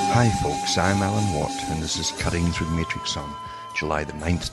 Hi folks, I'm Alan Watt and this is Cutting Through the Matrix on July the 9th,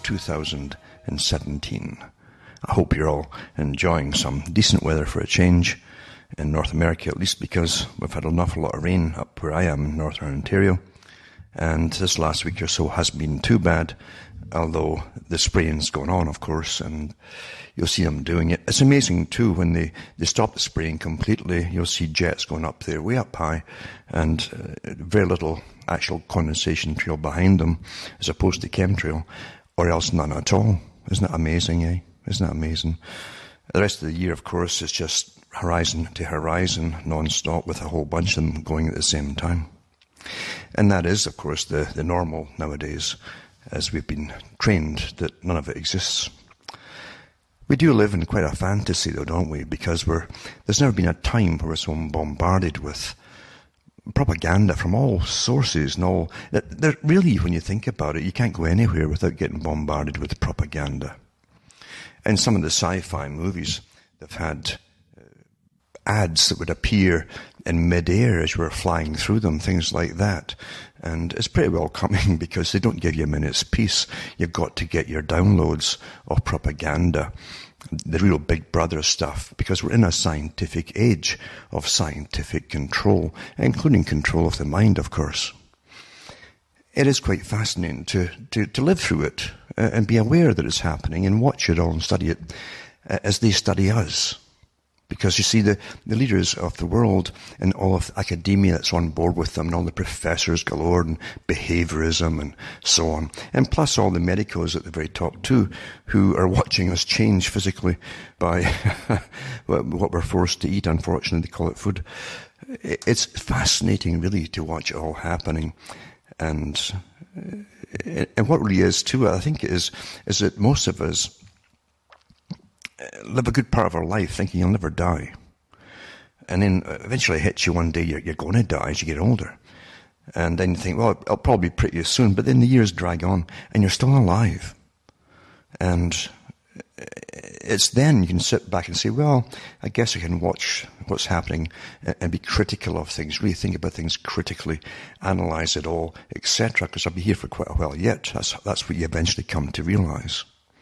2017. I hope you're all enjoying some decent weather for a change in North America, at least because we've had an awful lot of rain up where I am in Northern Ontario, and this last week or so hasn't been too bad, although the spraying's going on, of course, and you'll see them doing it. It's amazing too when they stop the spraying completely. You'll see jets going up there way up high and very little actual condensation trail behind them as opposed to chemtrail, or else none at all. Isn't that amazing, eh? Isn't that amazing? The rest of the year, of course, is just horizon to horizon non-stop with a whole bunch of them going at the same time. And that is, of course, the normal nowadays, as we've been trained that none of it exists. We do live in quite a fantasy, though, don't we? Because there's never been a time where we're so bombarded with propaganda from all sources and all. Really, when you think about it, you can't go anywhere without getting bombarded with propaganda. And some of the sci-fi movies, they've had ads that would appear in mid-air as you were flying through them, things like that. And it's pretty well coming because they don't give you a minute's peace. You've got to get your downloads of propaganda, the real Big Brother stuff, because we're in a scientific age of scientific control, including control of the mind, of course. It is quite fascinating to live through it and be aware that it's happening and watch it all and study it as they study us. Because you see, the leaders of the world and all of academia that's on board with them and all the professors galore and behaviorism and so on, and plus all the medicos at the very top too, who are watching us change physically by what we're forced to eat. Unfortunately, they call it food. It's fascinating, really, to watch it all happening. And what really is too, I think, is that most of us live a good part of our life thinking you'll never die. And then eventually it hits you one day, you're going to die as you get older. And then you think, well, it'll probably be pretty soon. But then the years drag on and you're still alive. And it's then you can sit back and say, well, I guess I can watch what's happening and be critical of things, really think about things critically, analyze it all, etc. Because I'll be here for quite a while yet. That's what you eventually come to realize.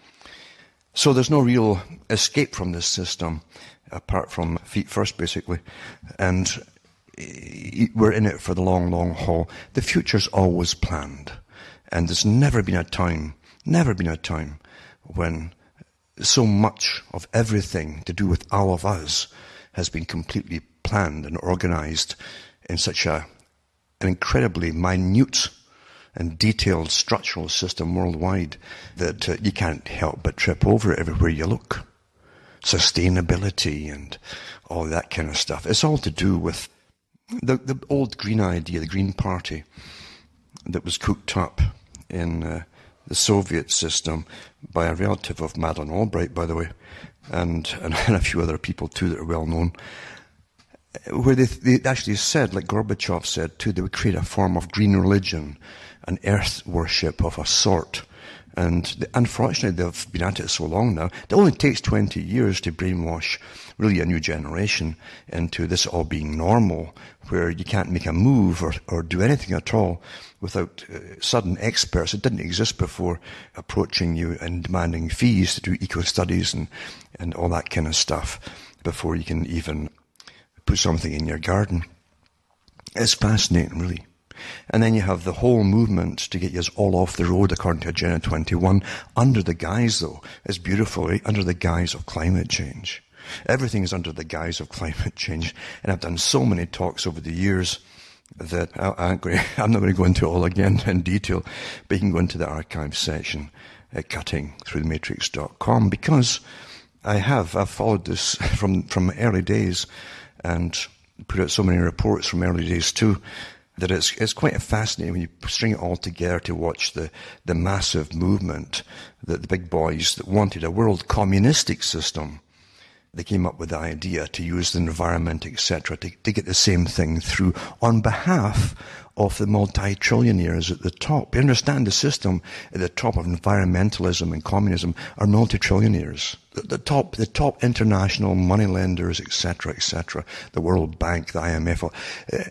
So there's no real escape from this system, apart from feet first, basically. And we're in it for the long, long haul. The future's always planned. And there's never been a time when so much of everything to do with all of us has been completely planned and organized in such an incredibly minute and detailed structural system worldwide that you can't help but trip over it everywhere you look. Sustainability and all that kind of stuff. It's all to do with the old green idea, the Green Party, that was cooked up in the Soviet system by a relative of Madeleine Albright, by the way, and a few other people too that are well known, where they actually said, like Gorbachev said too, they would create a form of green religion, an earth worship of a sort. And unfortunately, they've been at it so long now. It only takes 20 years to brainwash really a new generation into this all being normal, where you can't make a move or do anything at all without sudden experts that didn't exist before approaching you and demanding fees to do eco-studies and all that kind of stuff before you can even put something in your garden. It's fascinating, really. And then you have the whole movement to get us all off the road, according to Agenda 21, under the guise, though, it's beautiful, right? Under the guise of climate change. Everything is under the guise of climate change. And I've done so many talks over the years that I'm not going to go into it all again in detail, but you can go into the archive section at cuttingthroughthematrix.com, because I've followed this from early days and put out so many reports from early days too, that it's quite fascinating when you string it all together to watch the massive movement that the big boys that wanted a world communistic system, they came up with the idea to use the environment, etc., to get the same thing through on behalf of the multi-trillionaires at the top. You understand the system at the top of environmentalism and communism are multi-trillionaires. The top international moneylenders, etc., the World Bank, the IMF,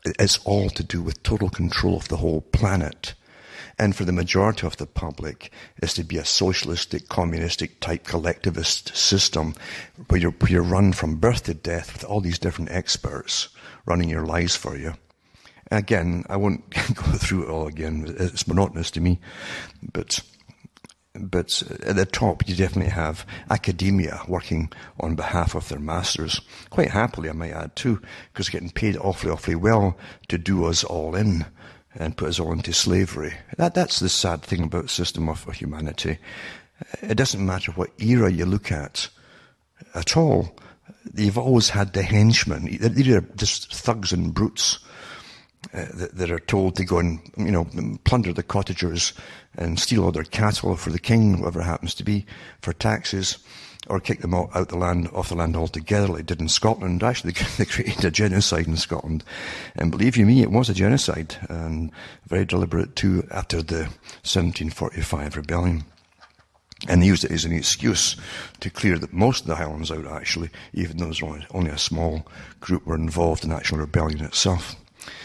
It's all to do with total control of the whole planet. And for the majority of the public, is to be a socialistic, communistic type collectivist system where you're run from birth to death with all these different experts running your lives for you. Again, I won't go through it all again. It's monotonous to me. But at the top, you definitely have academia working on behalf of their masters. Quite happily, I might add too, because getting paid awfully well to do us all in and put us all into slavery. That's the sad thing about the system of humanity. It doesn't matter what era you look at all. You've always had the henchmen. These are just thugs and brutes that are told to go and, plunder the cottagers and steal all their cattle for the king, whoever it happens to be, for taxes, or kick them off the land altogether, like they did in Scotland. Actually, they created a genocide in Scotland. And believe you me, it was a genocide, and very deliberate too, after the 1745 rebellion. And they used it as an excuse to clear most of the Highlands out, actually, even though there was only a small group were involved in the actual rebellion itself.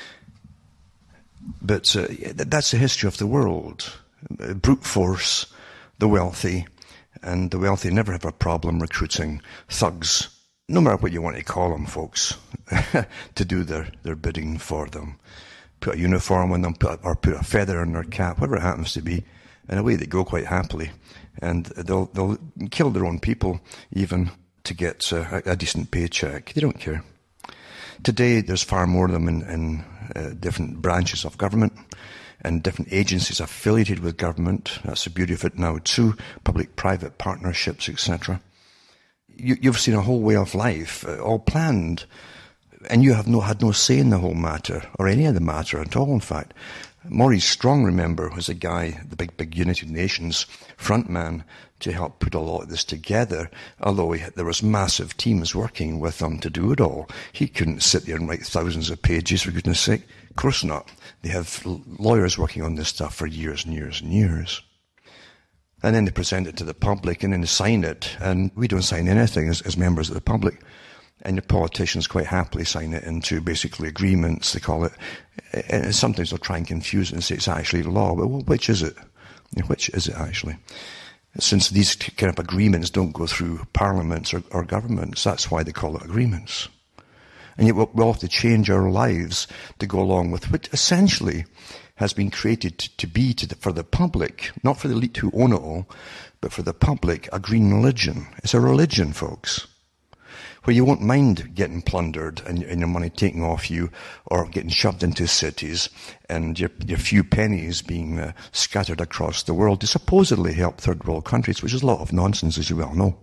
But that's the history of the world. Brute force, the wealthy, and the wealthy never have a problem recruiting thugs, no matter what you want to call them, folks, to do their bidding for them. Put a uniform on them, or put a feather in their cap, whatever it happens to be, and away they go quite happily. And they'll kill their own people, even to get a decent paycheck. They don't care. Today, there's far more of them in different branches of government and different agencies affiliated with government. That's the beauty of it now too, public-private partnerships, etc. You've seen a whole way of life, all planned, and you have had no say in the whole matter, or any of the matter at all, in fact. Maurice Strong, remember, was a guy, the big United Nations frontman, to help put a lot of this together, although there was massive teams working with him to do it all. He couldn't sit there and write thousands of pages, for goodness sake. Of course not. They have lawyers working on this stuff for years and years and years. And then they present it to the public, and then they sign it, and we don't sign anything as members of the public. And the politicians quite happily sign it into basically agreements, they call it. And sometimes they'll try and confuse it and say it's actually law. But which is it? Which is it actually? Since these kind of agreements don't go through parliaments or governments, that's why they call it agreements. And yet we'll have to change our lives to go along with what essentially has been created to be for the public, not for the elite who own it all, but for the public, a green religion. It's a religion, folks, where you won't mind getting plundered and your money taken off you, or getting shoved into cities and your few pennies being scattered across the world to supposedly help third world countries, which is a lot of nonsense, as you well know.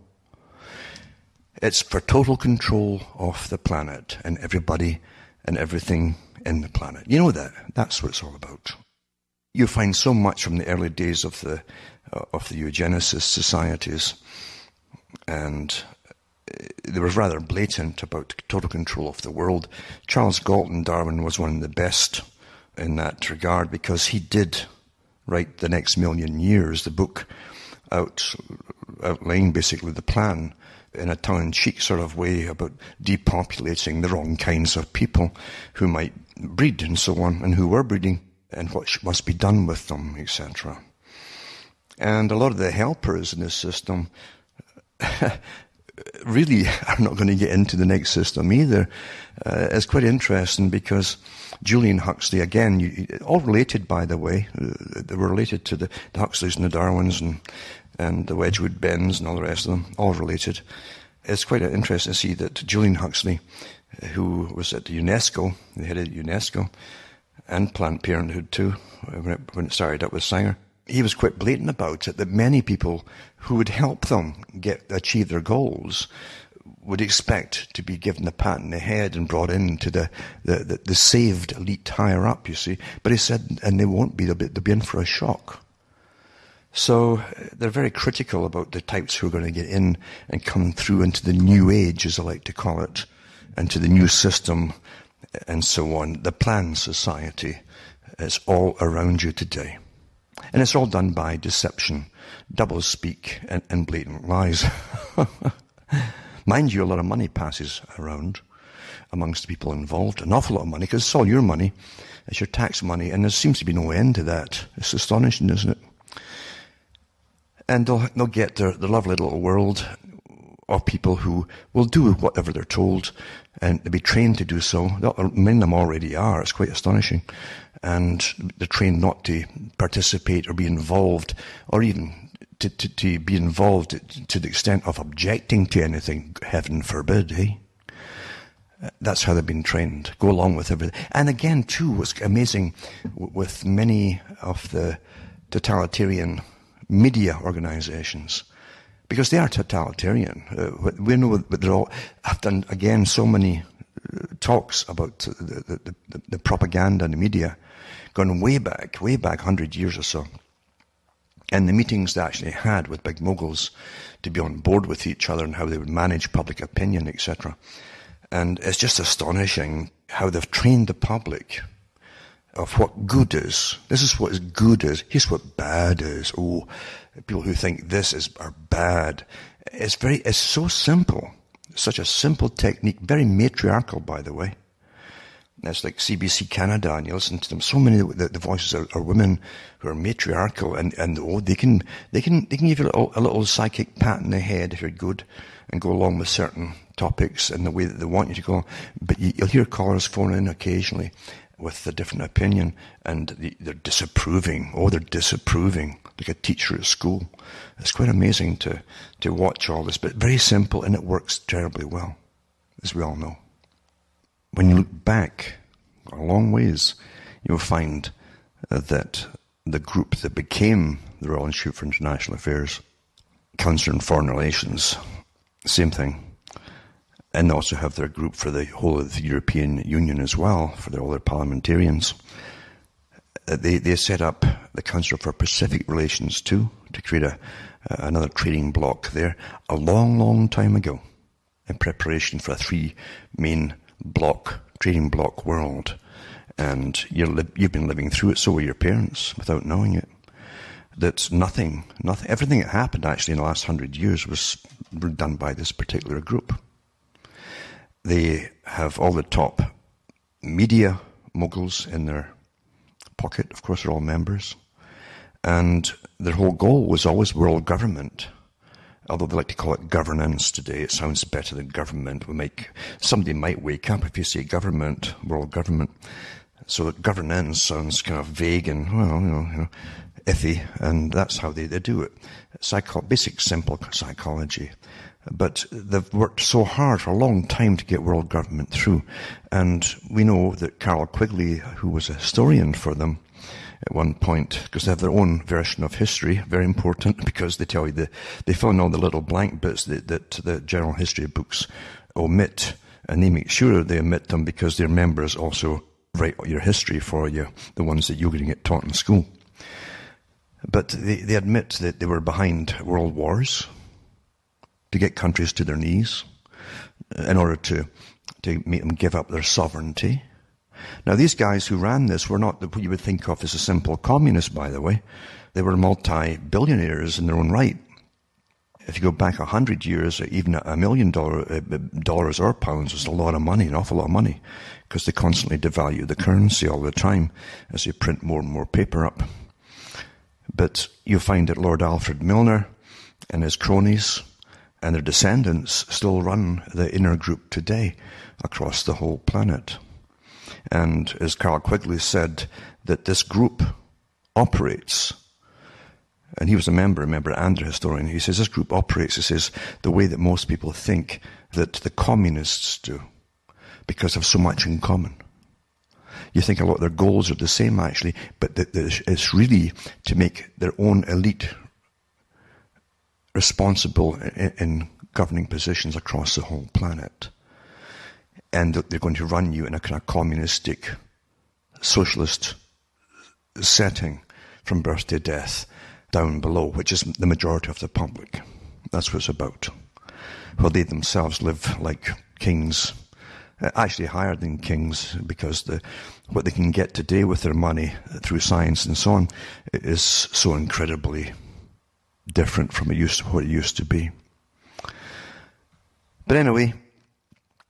It's for total control of the planet and everybody and everything in the planet. You know that. That's what it's all about. You find so much from the early days of the eugenicist societies, and they were rather blatant about total control of the world. Charles Galton Darwin was one of the best in that regard, because he did write The Next Million Years, the book outlining basically the plan in a tongue-in-cheek sort of way about depopulating the wrong kinds of people who might breed and so on, and who were breeding, and what must be done with them, etc. And a lot of the helpers in this system really are not going to get into the next system either. It's quite interesting, because Julian Huxley, again, all related, by the way, they were related to the Huxleys and the Darwins and the Wedgwood Bens and all the rest of them, all related. It's quite interesting to see that Julian Huxley, who was at the UNESCO, the head of UNESCO, and Planned Parenthood too, when it started up with Sanger, he was quite blatant about it, that many people who would help them achieve their goals would expect to be given a pat on the head and brought into the saved elite higher up, you see. But he said, and they won't be, they'll be in for a shock. So they're very critical about the types who are going to get in and come through into the new age, as I like to call it, and to the new system and so on. The planned society is all around you today. And it's all done by deception, doublespeak, and blatant lies. Mind you, a lot of money passes around. amongst the people involved, an awful lot of money, because it's all your money, it's your tax money, and there seems to be no end to that. It's astonishing, isn't it? And they'll get their lovely little world of people who will do whatever they're told, and they'll be trained to do so. Many of them already are. It's quite astonishing. And they're trained not to participate or be involved, or even to be involved to the extent of objecting to anything, heaven forbid, eh? That's how they've been trained. Go along with everything. And again, too, what's amazing with many of the totalitarian media organizations, because they are totalitarian. We know that they're all, I've done, again, so many talks about the propaganda and the media, gone way back 100 years or so. And the meetings they actually had with big moguls to be on board with each other and how they would manage public opinion, etc. And it's just astonishing how they've trained the public of what good is. This is what is good is. Here's what bad is. Oh, people who think this are bad. It's so simple. Such a simple technique. Very matriarchal, by the way. It's like CBC Canada, and you listen to them. So many of the voices are women who are matriarchal, and they can give you a little psychic pat in the head if you're good, and go along with certain topics in the way that they want you to go. But you'll hear callers phone in occasionally with a different opinion, and they're disapproving. Oh, they're disapproving, like a teacher at school. It's quite amazing to watch all this, but very simple, and it works terribly well, as we all know. When you look back a long ways, you'll find that the group that became the Royal Institute for International Affairs, Council on Foreign Relations, same thing. And they also have their group for the whole of the European Union as well, for all their parliamentarians. They set up the Council for Pacific Relations too, to create another trading bloc there a long, long time ago, in preparation for a three main trading bloc world. And you've been living through it, so were your parents, without knowing it. That's nothing, everything that happened actually in the last 100 years was done by this particular group. They have all the top media moguls in their pocket. Of course, they're all members. And their whole goal was always world government. Although they like to call it governance today, it sounds better than government. Somebody might wake up if you say government, world government. So that governance sounds kind of vague and, well, iffy, and that's how they do it. Basic, simple psychology. But they've worked so hard for a long time to get world government through. And we know that Carroll Quigley, who was a historian for them at one point, because they have their own version of history, very important, because they tell you they fill in all the little blank bits that the general history books omit, and they make sure they omit them because their members also write your history for you, the ones that you're going to get taught in school. But they admit that they were behind world wars to get countries to their knees in order to make them give up their sovereignty. Now, these guys who ran this were not what you would think of as a simple communist, by the way. They were multi-billionaires in their own right. If you go back 100 years, even $1 million dollars or pounds was a lot of money, an awful lot of money, because they constantly devalue the currency all the time as they print more and more paper up. But you'll find that Lord Alfred Milner and his cronies and their descendants still run the inner group today across the whole planet. And as Carroll Quigley said, that this group operates, and he was a member, remember, and a historian, he says this group operates, he says, the way that most people think that the communists do, because they have so much in common. You think a lot of their goals are the same, actually, but it's really to make their own elite responsible in governing positions across the whole planet. And they're going to run you in a kind of communistic, socialist setting from birth to death down below, which is the majority of the public. That's what it's about. Well, they themselves live like kings, actually higher than kings, because what they can get today with their money through science and so on is so incredibly different from what it used to be. But anyway,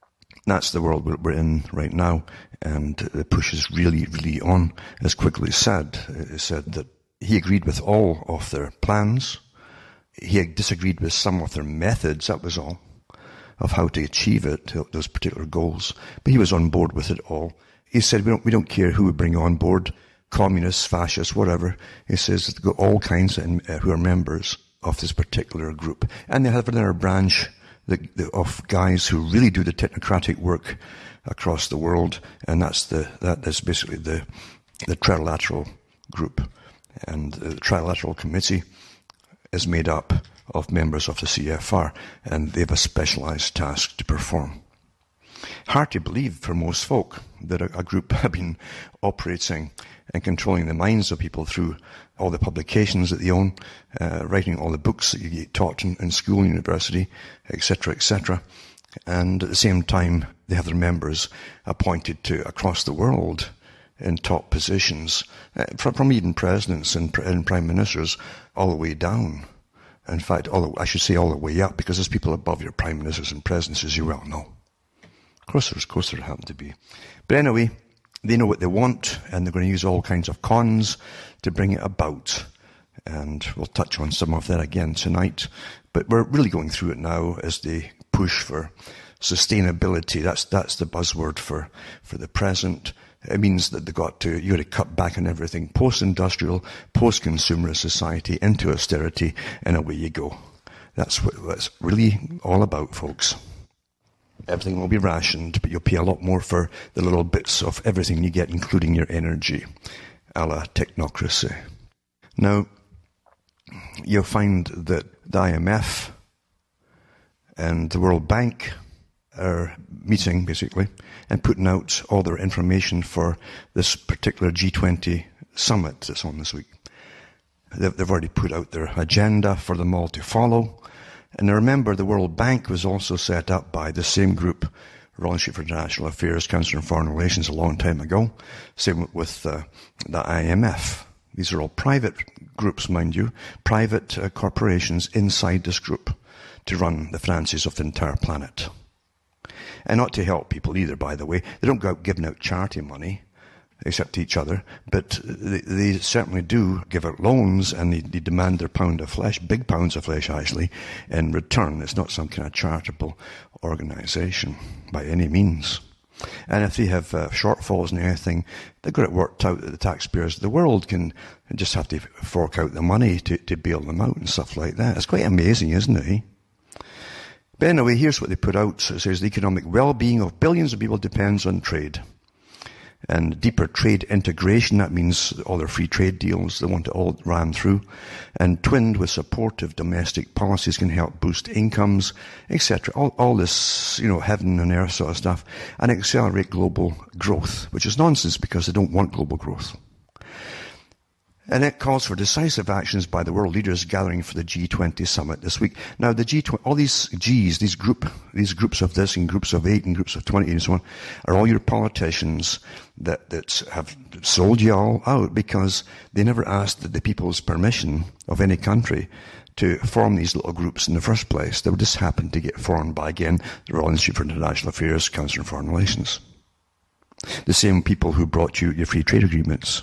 That's the world we're in right now, and the push is really, really on. As Quigley said, he said that he agreed with all of their plans. He disagreed with some of their methods, that was all, of how to achieve it, those particular goals. But he was on board with it all. He said, we don't care who we bring on board, communists, fascists, whatever. He says that they've got all kinds who are members of this particular group. And they have another branch of guys who really do the technocratic work across the world, and that is basically the Trilateral group. And the Trilateral Committee is made up of members of the CFR, and they have a specialised task to perform. Hard to believe for most folk that a group have been operating and controlling the minds of people through all the publications that they own, writing all the books that you get taught in school and university, etc., etc. And at the same time, they have their members appointed to across the world in top positions, from even presidents and prime ministers all the way down. In fact, I should say all the way up, because there's people above your prime ministers and presidents, as you well know. Of course there happen to be. But anyway, they know what they want, and they're going to use all kinds of cons to bring it about. And we'll touch on some of that again tonight. But we're really going through it now as they push for sustainability. That's the buzzword for the present. It means that you got to cut back on everything. Post-industrial, post-consumerist society, into austerity, and away you go. That's what it's really all about, folks. Everything will be rationed, but you'll pay a lot more for the little bits of everything you get, including your energy, a la technocracy. Now, you'll find that the IMF and the World Bank are meeting, basically, and putting out all their information for this particular G20 summit that's on this week. They've already put out their agenda for them all to follow. And remember, the World Bank was also set up by the same group, Royal Institute for International Affairs, Council on Foreign Relations, a long time ago. Same with the IMF. These are all private groups, mind you, private corporations inside this group to run the finances of the entire planet. And not to help people either, by the way. They don't go out giving out charity money, except to each other, but they certainly do give out loans, and they demand their pound of flesh, big pounds of flesh actually, in return. It's not some kind of charitable organisation by any means. And if they have shortfalls in anything, they've got it worked out that the taxpayers of the world can just have to fork out the money to bail them out and stuff like that. It's quite amazing, isn't it? But anyway, here's what they put out. It says the economic well-being of billions of people depends on trade. And deeper trade integration, that means all their free trade deals, they want it all ran through. And twinned with supportive domestic policies can help boost incomes, etc. All this, heaven and earth sort of stuff. And accelerate global growth, which is nonsense because they don't want global growth. And it calls for decisive actions by the world leaders gathering for the G20 summit this week. Now, the G20, all these Gs, these groups of this and groups of 8 and groups of 20 and so on, are all your politicians that have sold you all out because they never asked the people's permission of any country to form these little groups in the first place. They just happened to get formed by, again, the Royal Institute for International Affairs, Council on Foreign Relations. The same people who brought you your free trade agreements.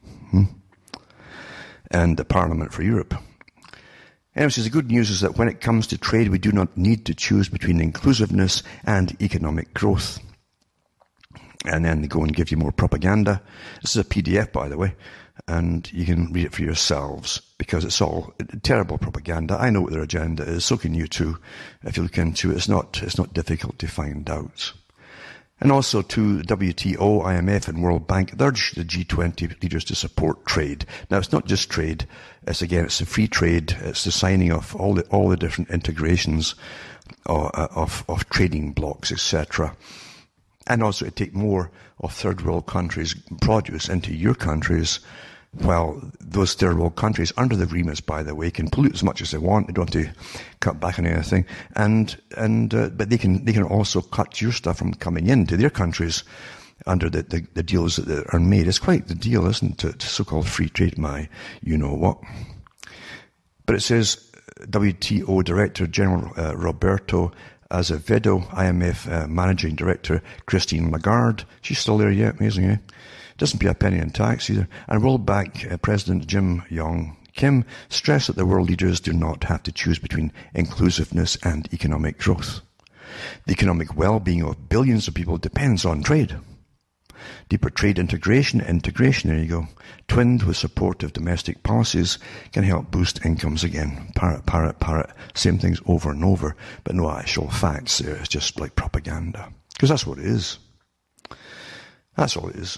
And the Parliament for Europe. Anyways, the good news is that when it comes to trade, we do not need to choose between inclusiveness and economic growth. And then they go and give you more propaganda. This is a PDF, by the way, and you can read it for yourselves because it's all terrible propaganda. I know what their agenda is, so can you too. If you look into it, it's not difficult to find out. And also to WTO, IMF and World Bank, they urge the G20 leaders to support trade. Now, it's not just trade. It's the free trade. It's the signing of all the different integrations of trading blocks, etc. And also to take more of third world countries' produce into your countries, while those third world countries, under the agreements, by the way, can pollute as much as they want. They don't have to cut back on anything, but they can also cut your stuff from coming into their countries under the deals that are made. It's quite the deal, isn't it? So-called free trade, you know what. But it says WTO Director General Roberto Azevedo, IMF Managing Director Christine Lagarde, she's still there yet, amazing, eh? Doesn't pay a penny in tax either. And World Bank President Jim Yong Kim stressed that the world leaders do not have to choose between inclusiveness and economic growth. The economic well-being of billions of people depends on trade. Deeper trade integration, there you go, twinned with supportive domestic policies, can help boost incomes again. Parrot, same things over and over, but no actual facts there. It's just like propaganda. Because that's what it is. That's all it is.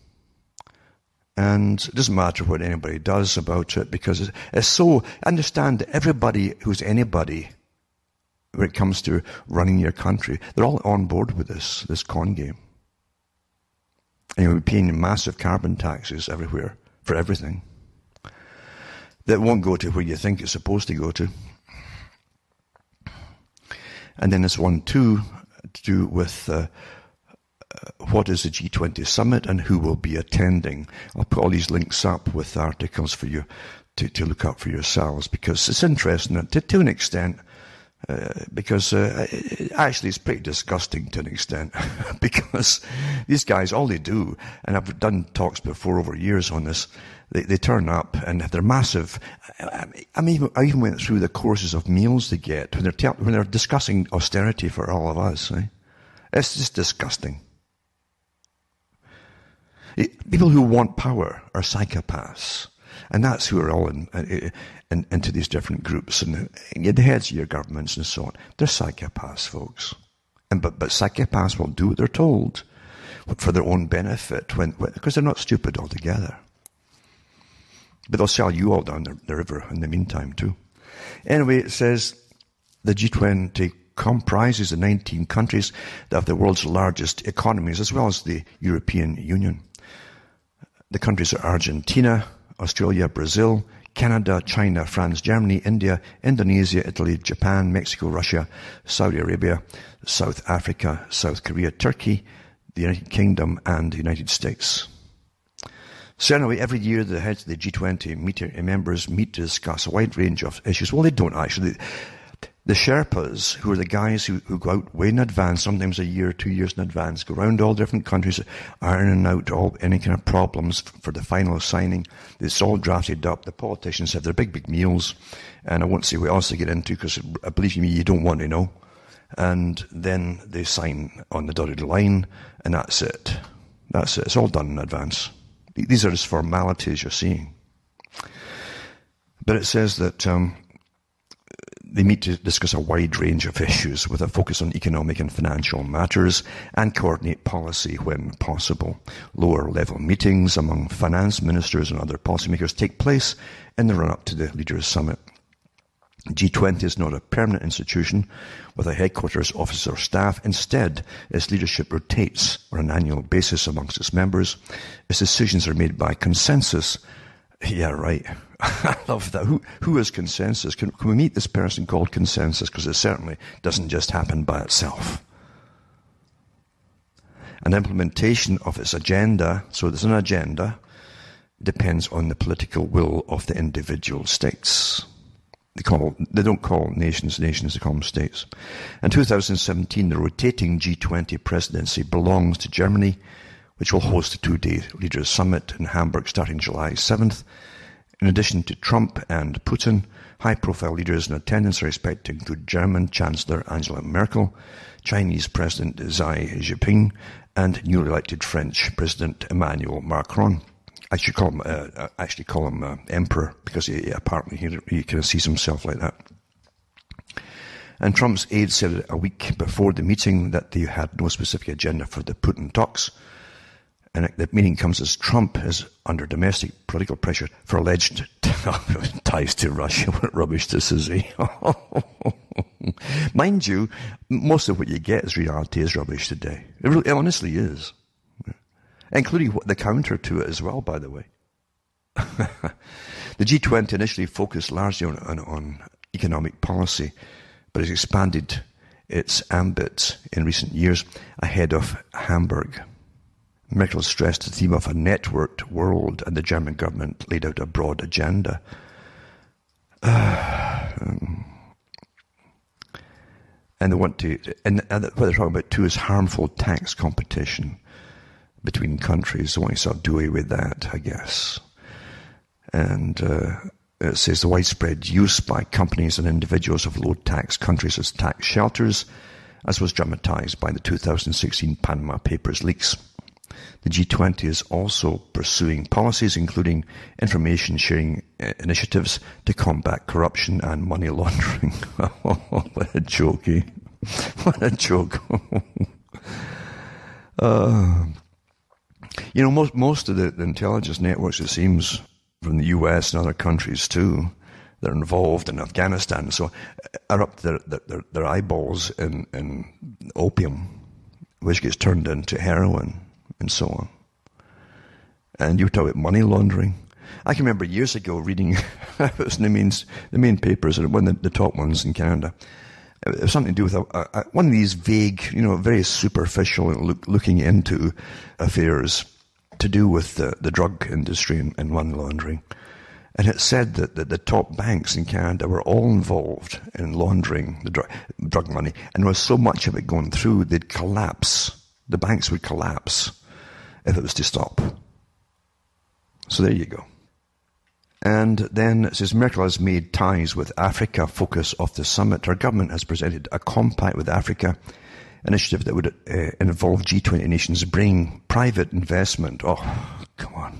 And it doesn't matter what anybody does about it, because it's so, understand that everybody who's anybody when it comes to running your country, they're all on board with this con game. And you'll be paying massive carbon taxes everywhere for everything that won't go to where you think it's supposed to go to. And then there's one too to do with what is the G20 summit and who will be attending. I'll put all these links up with articles for you to look up for yourselves, because it's interesting to an extent. Because actually it's pretty disgusting to an extent, because these guys, all they do, and I've done talks before over years on this, they turn up and they're massive. I even went through the courses of meals they get when they're discussing austerity for all of us. Eh? It's just disgusting. People who want power are psychopaths. And that's who are all into these different groups, and the heads of your governments and so on. They're psychopaths, folks. But psychopaths will do what they're told for their own benefit, because they're not stupid altogether. But they'll sell you all down the river in the meantime too. Anyway, it says the G20 comprises the 19 countries that have the world's largest economies, as well as the European Union. The countries are Argentina, Australia, Brazil, Canada, China, France, Germany, India, Indonesia, Italy, Japan, Mexico, Russia, Saudi Arabia, South Africa, South Korea, Turkey, the United Kingdom, and the United States. So anyway, every year the heads of the G20 members meet to discuss a wide range of issues. Well, they don't actually. The Sherpas, who are the guys who go out way in advance, sometimes a year, 2 years in advance, go around all different countries, ironing out any kind of problems for the final signing. It's all drafted up. The politicians have their big meals, and I won't say what else they get into, because believe me, you don't want to know. And then they sign on the dotted line, and that's it. That's it. It's all done in advance. These are just formalities you're seeing. But it says that they meet to discuss a wide range of issues with a focus on economic and financial matters and coordinate policy when possible. Lower-level meetings among finance ministers and other policymakers take place in the run-up to the Leaders' Summit. G20 is not a permanent institution with a headquarters, office or staff. Instead, its leadership rotates on an annual basis amongst its members. Its decisions are made by consensus. Yeah, right. I love that. Who is consensus? Can we meet this person called consensus? Because it certainly doesn't just happen by itself. An implementation of its agenda, so there's an agenda, depends on the political will of the individual states. They don't call nations, they call them states. In 2017, the rotating G20 presidency belongs to Germany, which will host a 2-day Leaders' Summit in Hamburg starting July 7th. In addition to Trump and Putin, high-profile leaders in attendance are expected to include German Chancellor Angela Merkel, Chinese President Xi Jinping, and newly elected French President Emmanuel Macron. I should call him Emperor, because apparently he kind of sees himself like that. And Trump's aides said a week before the meeting that they had no specific agenda for the Putin talks. And the meeting comes as Trump is under domestic political pressure for alleged ties to Russia. What rubbish this is, eh? Mind you, most of what you get as reality is rubbish today. It honestly is. Including the counter to it as well, by the way. The G20 initially focused largely on economic policy, but has expanded its ambit in recent years ahead of Hamburg. Merkel stressed the theme of a networked world, and the German government laid out a broad agenda. And they want to, and what they're talking about too is harmful tax competition between countries. They want to sort of do away with that, I guess. And it says the widespread use by companies and individuals of low-tax countries as tax shelters, as was dramatized by the 2016 Panama Papers leaks. The G20 is also pursuing policies including information sharing initiatives to combat corruption and money laundering. What a joke, eh? What a joke. Most of the intelligence networks, it seems, from the US and other countries too, that are involved in Afghanistan, so are up to their eyeballs in opium, which gets turned into heroin and so on. And you talk about money laundering. I can remember years ago reading it was the main papers, and one of the top ones in Canada. It was something to do with one of these vague, very superficial looking into affairs to do with the drug industry and money laundering. And it said that the top banks in Canada were all involved in laundering the drug money. And there was so much of it going through, they'd collapse. The banks would collapse if it was to stop. So there you go. And then it says, Merkel has made ties with Africa, focus of the summit. Her government has presented a compact with Africa, initiative that would involve G20 nations bringing private investment. Oh, come on.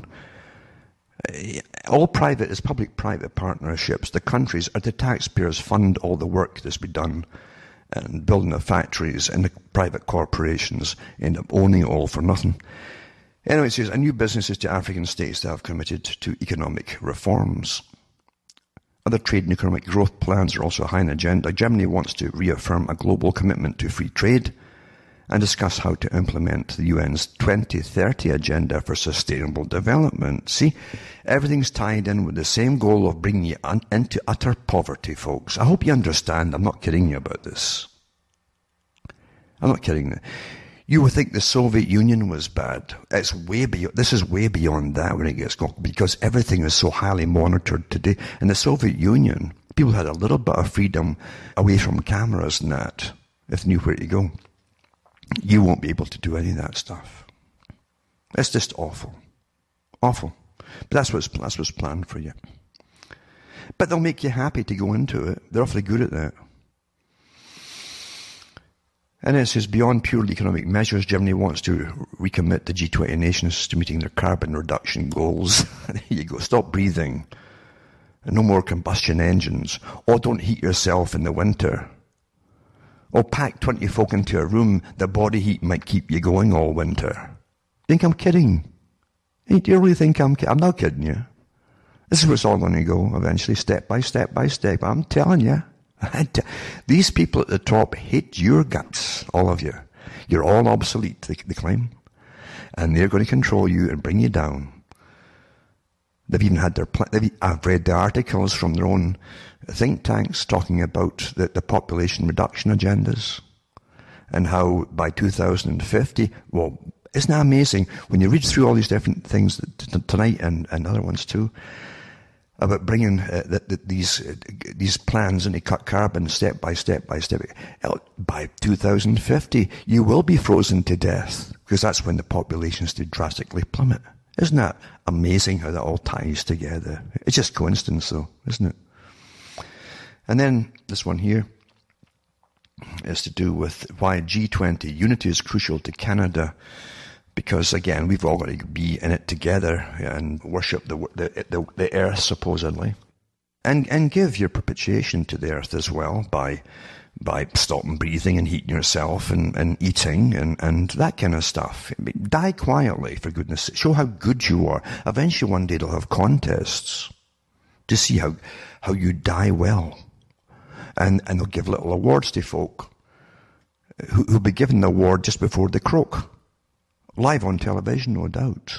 All private is public-private partnerships. The countries or the taxpayers fund all the work that's been done and building the factories, and the private corporations end up owning it all for nothing. Anyway, it says, a new businesses to African states that have committed to economic reforms. Other trade and economic growth plans are also high on the agenda. Germany wants to reaffirm a global commitment to free trade and discuss how to implement the UN's 2030 agenda for sustainable development. See, everything's tied in with the same goal of bringing you into utter poverty, folks. I hope you understand. I'm not kidding you about this. I'm not kidding you. You would think the Soviet Union was bad. It's way beyond. This is way beyond that when it gets going, because everything is so highly monitored today. In the Soviet Union, people had a little bit of freedom away from cameras and that, if they knew where to go. You won't be able to do any of that stuff. It's just awful. Awful. But that's what's planned for you. But they'll make you happy to go into it. They're awfully good at that. And it says, beyond purely economic measures, Germany wants to recommit the G20 nations to meeting their carbon reduction goals. There you go. Stop breathing. No more combustion engines. Or don't heat yourself in the winter. Or pack 20 folk into a room. The body heat might keep you going all winter. Think I'm kidding? Hey, do you really think I'm kidding? I'm not kidding you. This is where it's all going to go eventually, step by step by step. I'm telling you. These people at the top hate your guts, all of you. You're all obsolete, they claim. And they're going to control you and bring you down. They've even had I've read the articles from their own think tanks talking about the population reduction agendas and how by 2050, well, isn't that amazing? When you read through all these different things tonight and other ones too, about bringing these plans and to cut carbon step by step by step. By 2050, you will be frozen to death, because that's when the populations do drastically plummet. Isn't that amazing how that all ties together? It's just coincidence though, isn't it? And then this one here is to do with why G20 unity is crucial to Canada. Because again, we've all got to be in it together and worship the earth, supposedly, and give your propitiation to the earth as well by stopping breathing and heating yourself and eating and that kind of stuff. Die quietly, for goodness sake. Show how good you are. Eventually, one day they'll have contests to see how you die well, and they'll give little awards to folk who'll be given the award just before they croak. Live on television, no doubt.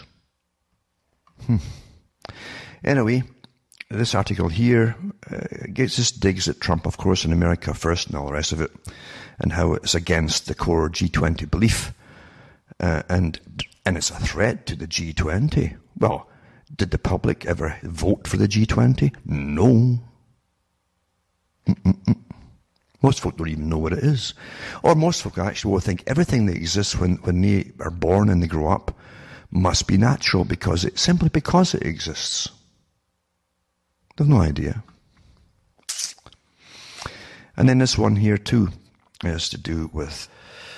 Anyway, this article here digs at Trump, of course, and America first and all the rest of it, and how it's against the core G20 belief, and it's a threat to the G20. Well, did the public ever vote for the G20? No. Most folk don't even know what it is. Or most folk actually will think everything that exists when they are born and they grow up must be natural simply because it exists. They've no idea. And then this one here too is to do with,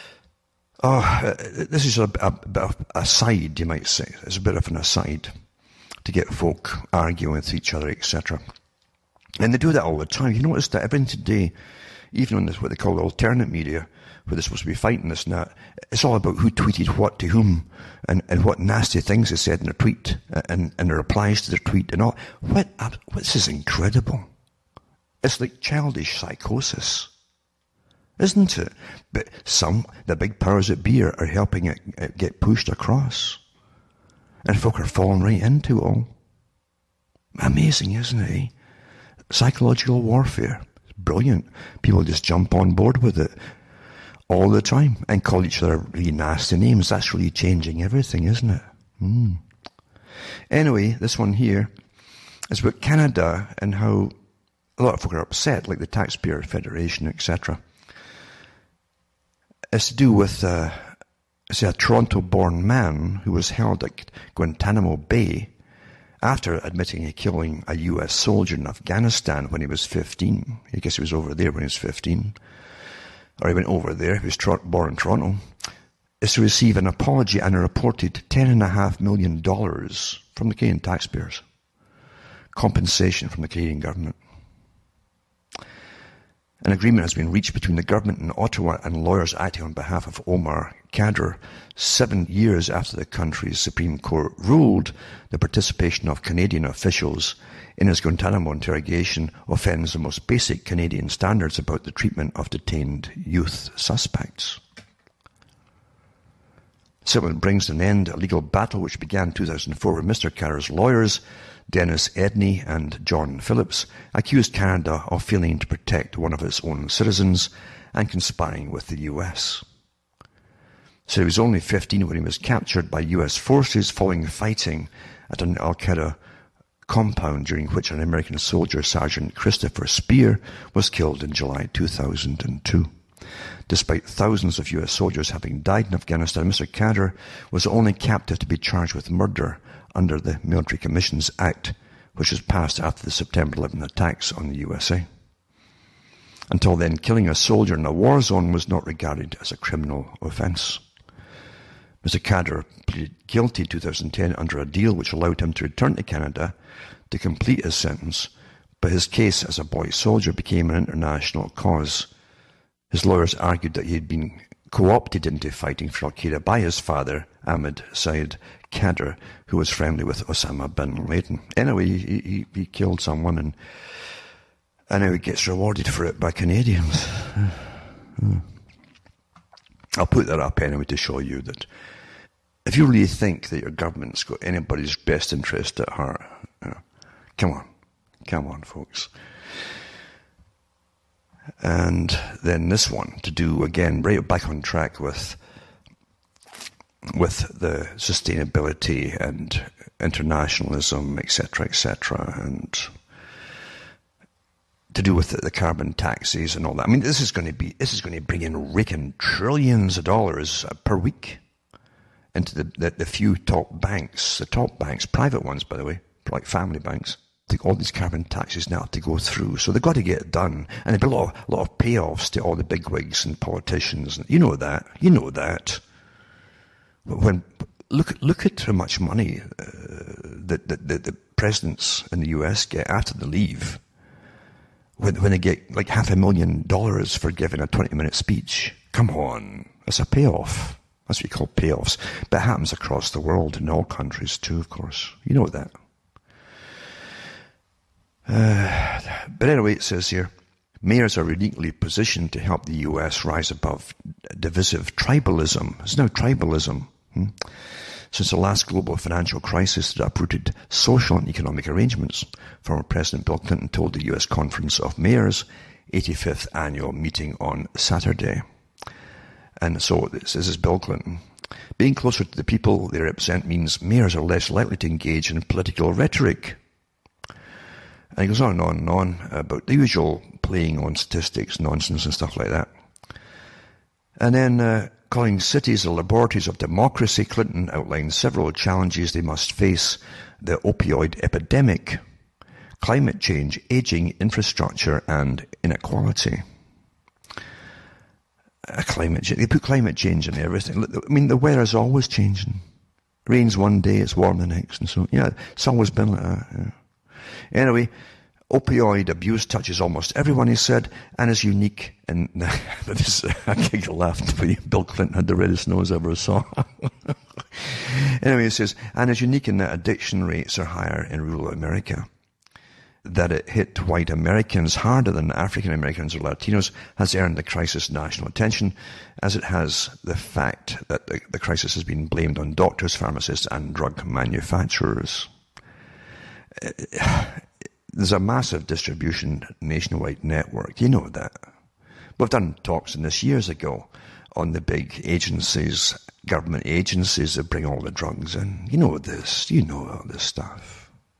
this is a bit of aside, you might say. It's a bit of an aside to get folk arguing with each other, etc. And they do that all the time. You notice that everything today, even on this, what they call the alternate media, where they're supposed to be fighting this and that, it's all about who tweeted what to whom and what nasty things they said in their tweet and the replies to their tweet and all. This is incredible. It's like childish psychosis, isn't it? But the big powers that be are helping it get pushed across. And folk are falling right into it all. Amazing, isn't it? Eh? Psychological warfare. It's brilliant. People just jump on board with it all the time and call each other really nasty names. That's really changing everything, isn't it? Anyway, this one here is about Canada and how a lot of folk are upset, like the Taxpayer Federation, etc. It's to do with a Toronto-born man who was held at Guantanamo Bay after admitting to killing a US soldier in Afghanistan when he was 15. I guess he was over there when he was 15. Or he went over there, he was born in Toronto. Is to receive an apology and a reported $10.5 million from the Canadian taxpayers. Compensation from the Canadian government. An agreement has been reached between the government in Ottawa and lawyers acting on behalf of Omar Khadr 7 years after the country's Supreme Court ruled the participation of Canadian officials in his Guantanamo interrogation offends the most basic Canadian standards about the treatment of detained youth suspects. Settlement brings an end to a legal battle which began in 2004 with Mr. Khadr's lawyers, Dennis Edney and John Phillips, accused Canada of failing to protect one of its own citizens and conspiring with the US. So he was only 15 when he was captured by US forces following fighting at an Al-Qaeda compound during which an American soldier, Sergeant Christopher Spear, was killed in July 2002. Despite thousands of US soldiers having died in Afghanistan, Mr. Khadr was the only captive to be charged with murder under the Military Commissions Act, which was passed after the September 11 attacks on the USA. Until then, killing a soldier in a war zone was not regarded as a criminal offence. Mr. Khadr pleaded guilty in 2010 under a deal which allowed him to return to Canada to complete his sentence, but his case as a boy soldier became an international cause. His lawyers argued that he had been co-opted into fighting for Al-Qaeda by his father, Ahmed Said Khadr, who was friendly with Osama bin Laden. Anyway, he killed someone and now he gets rewarded for it by Canadians. I'll put that up anyway to show you that if you really think that your government's got anybody's best interest at heart, come on, folks. And then this one to do again, right back on track with the sustainability and internationalism, etc., and to do with the carbon taxes and all that. I mean, this is going to bring in raking trillions of dollars per week into the few top banks, private ones, by the way, like family banks. I think all these carbon taxes now have to go through, so they've got to get it done, and there'll be a lot of payoffs to all the bigwigs and politicians. You know that. When look at how much money the presidents in the US get after they leave. When they get like $500,000 for giving a 20-minute speech. Come on, that's a payoff. That's what you call payoffs. But it happens across the world in all countries too, of course. You know that. But anyway, it says here, mayors are uniquely positioned to help the US rise above divisive tribalism. It's now tribalism. Since the last global financial crisis that uprooted social and economic arrangements, former President Bill Clinton told the US Conference of Mayors' 85th annual meeting on Saturday. And so this is Bill Clinton. Being closer to the people they represent means mayors are less likely to engage in political rhetoric. And he goes on and on about the usual playing on statistics, nonsense and stuff like that. And then calling cities the laboratories of democracy, Clinton outlined several challenges they must face: the opioid epidemic, climate change, aging infrastructure, and inequality. Climate change. They put climate change in everything. I mean, the weather's always changing. Rains one day, it's warm the next, and so, yeah, it's always been like that. Yeah. Anyway, opioid abuse touches almost everyone, he said, and is unique. And this, I giggle laughed, but Bill Clinton had the reddest nose I ever saw. Anyway, he says, and is unique in that addiction rates are higher in rural America. That it hit white Americans harder than African Americans or Latinos has earned the crisis national attention, as it has the fact that the crisis has been blamed on doctors, pharmacists, and drug manufacturers. There's a massive distribution nationwide network. You know that. We've done talks on this years ago on the big agencies, government agencies that bring all the drugs in. You know this. You know all this stuff.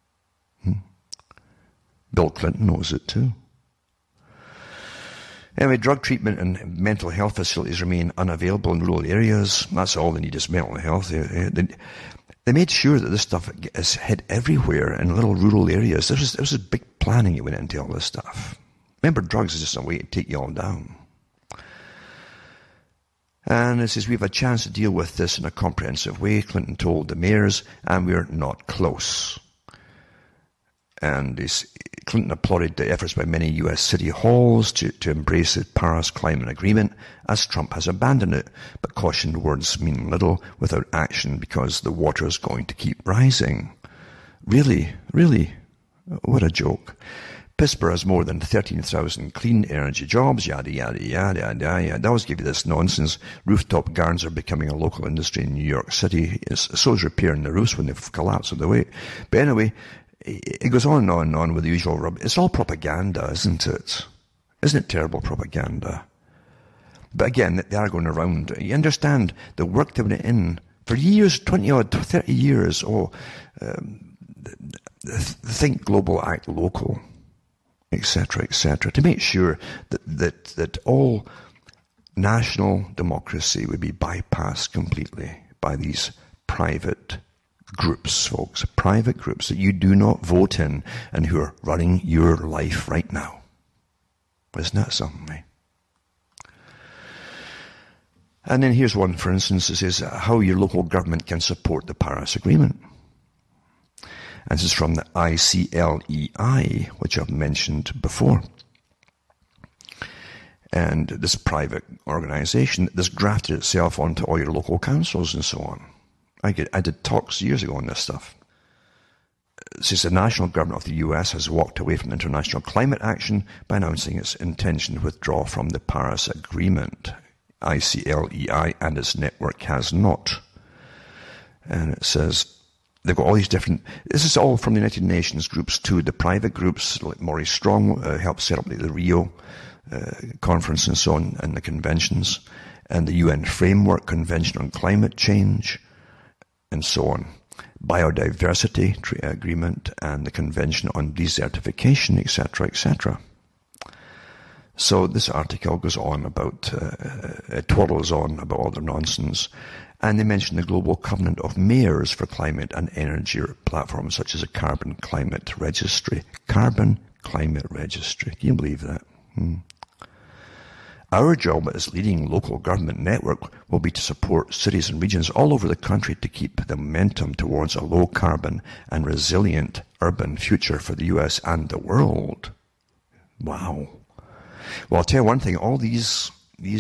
Bill Clinton knows it too. Anyway, drug treatment and mental health facilities remain unavailable in rural areas. That's all they need is mental health. They made sure that this stuff is hit everywhere in little rural areas. There was a big planning that went into all this stuff. Remember, drugs is just a way to take you all down. And it says, we have a chance to deal with this in a comprehensive way, Clinton told the mayors, and we're not close. And Clinton applauded the efforts by many U.S. city halls to embrace the Paris Climate Agreement, as Trump has abandoned it, but cautioned words mean little without action because the water is going to keep rising. Really? Really? What a joke. Pittsburgh has more than 13,000 clean energy jobs, yada, yada, yada, yada, yada. They always give you this nonsense. Rooftop gardens are becoming a local industry in New York City. So is repairing the roofs when they've collapsed on the way. But anyway, it goes on and on and on with the usual rub. It's all propaganda, isn't it? Isn't it terrible propaganda? But again, they are going around. You understand the work they went in for years, 20-odd, 30 years. Think global, act local, etc., etc., to make sure that all national democracy would be bypassed completely by these private groups, folks, private groups that you do not vote in and who are running your life right now. Isn't that something, eh? And then here's one, for instance, it says how your local government can support the Paris Agreement. And this is from the ICLEI, which I've mentioned before. And this private organization, this grafted itself onto all your local councils and so on. I did talks years ago on this stuff. It says the national government of the US has walked away from international climate action by announcing its intention to withdraw from the Paris Agreement. ICLEI and its network has not. And it says they've got all these different, this is all from the United Nations groups too, the private groups, like Maurice Strong helped set up the Rio conference and so on, and the conventions, and the UN Framework Convention on Climate Change, and so on. Biodiversity Agreement and the Convention on Desertification, etc., etc. So this article goes on about, it twirls on about all the nonsense, and they mention the Global Covenant of Mayors for Climate and Energy platforms such as a Carbon Climate Registry. Carbon Climate Registry. Can you believe that? Our job as leading local government network will be to support cities and regions all over the country to keep the momentum towards a low-carbon and resilient urban future for the US and the world. Wow. Well, I'll tell you one thing, all these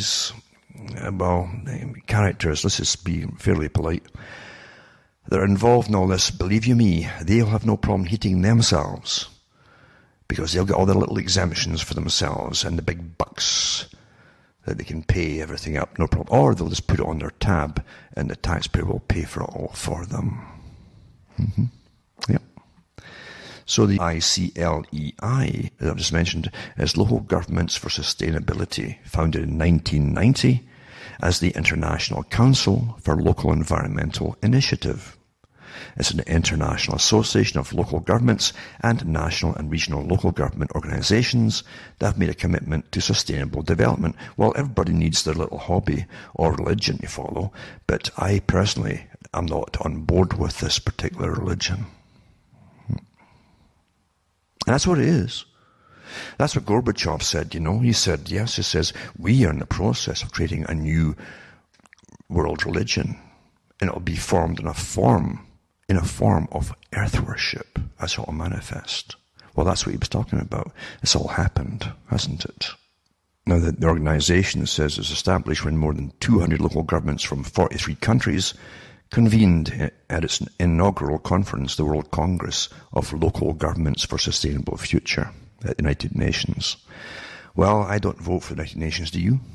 characters, let's just be fairly polite, that are involved in all this, believe you me, they'll have no problem heating themselves because they'll get all the little exemptions for themselves and the big bucks that they can pay everything up, no problem. Or they'll just put it on their tab and the taxpayer will pay for it all for them. Yep. So the ICLEI, as I've just mentioned, is Local Governments for Sustainability, founded in 1990 as the International Council for Local Environmental Initiative. It's an international association of local governments and national and regional local government organizations that have made a commitment to sustainable development. Well, everybody needs their little hobby or religion to follow, but I personally am not on board with this particular religion. And that's what it is. That's what Gorbachev said, He said, yes, he says, we are in the process of creating a new world religion, and it'll be formed in a form of earth worship. That's how it'll manifest. Well, that's what he was talking about. It's all happened, hasn't it? Now, the organization says it's established when more than 200 local governments from 43 countries convened at its inaugural conference, the World Congress of Local Governments for Sustainable Future at the United Nations. Well, I don't vote for the United Nations, do you?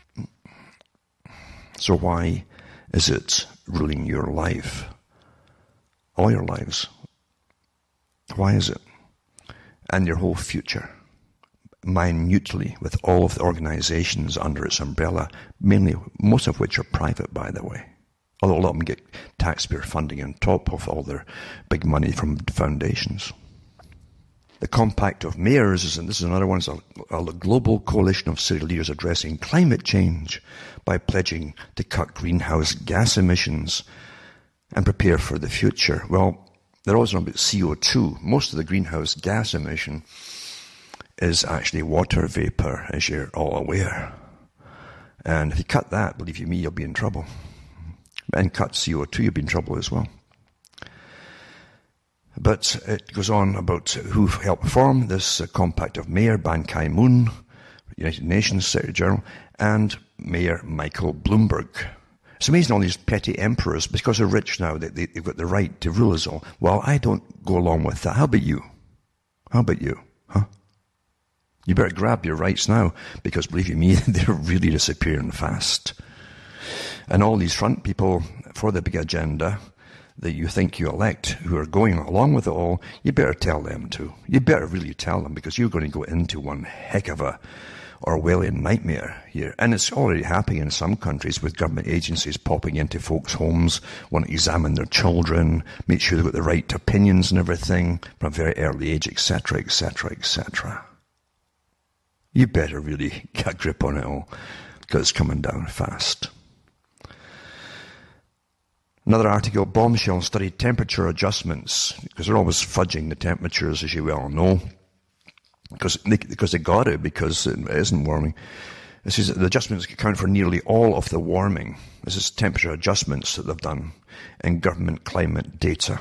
So why is it ruling your life? All your lives. Why is it? And your whole future. Minutely, with all of the organizations under its umbrella, mainly, most of which are private, by the way. Although a lot of them get taxpayer funding on top of all their big money from foundations. The Compact of Mayors, and this is another one, is a global coalition of city leaders addressing climate change by pledging to cut greenhouse gas emissions and prepare for the future. Well, they're always talking about CO2. Most of the greenhouse gas emission is actually water vapor, as you're all aware. And if you cut that, believe you me, you'll be in trouble. And cut CO2, you'll be in trouble as well. But it goes on about who helped form this Compact of Mayor, Ban Ki-moon, United Nations Secretary General, and Mayor Michael Bloomberg. It's amazing all these petty emperors, because they're rich now, they've got the right to rule us all. Well, I don't go along with that. How about you? How about you? Huh? You better grab your rights now, because believe you me, they're really disappearing fast. And all these front people for the big agenda that you think you elect, who are going along with it all, you better tell them to. You better really tell them, because you're going to go into one heck of a Orwellian nightmare here. And it's already happening in some countries with government agencies popping into folks' homes, want to examine their children, make sure they've got the right opinions and everything from a very early age, etc., etc., etc. You better really get a grip on it all, because it's coming down fast. Another article, Bombshell studied temperature adjustments, because they're always fudging the temperatures, as you well know, because they got it, because it isn't warming. It says that the adjustments account for nearly all of the warming. This is temperature adjustments that they've done in government climate data.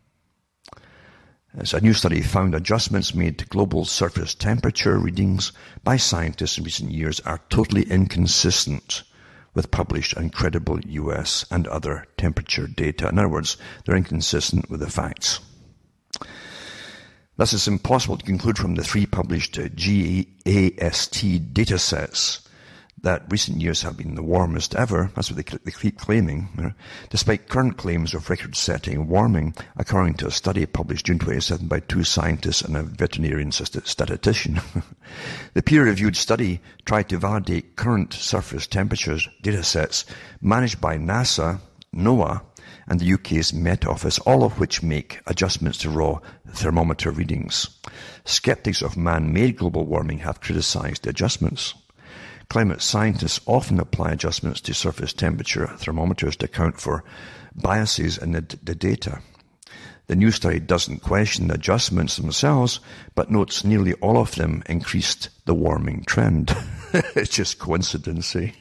So a new study found adjustments made to global surface temperature readings by scientists in recent years are totally inconsistent with published and credible US and other temperature data. In other words, they're inconsistent with the facts. Thus, it's impossible to conclude from the 3 published GAST data sets that recent years have been the warmest ever. That's what they keep claiming, despite current claims of record-setting warming, according to a study published June 27 by 2 scientists and a veterinarian statistician. The peer-reviewed study tried to validate current surface temperatures data sets managed by NASA, NOAA, and the UK's Met Office, all of which make adjustments to raw thermometer readings. Skeptics of man-made global warming have criticised the adjustments. Climate scientists often apply adjustments to surface temperature thermometers to account for biases in the data. The new study doesn't question the adjustments themselves, but notes nearly all of them increased the warming trend. It's just coincidence, eh?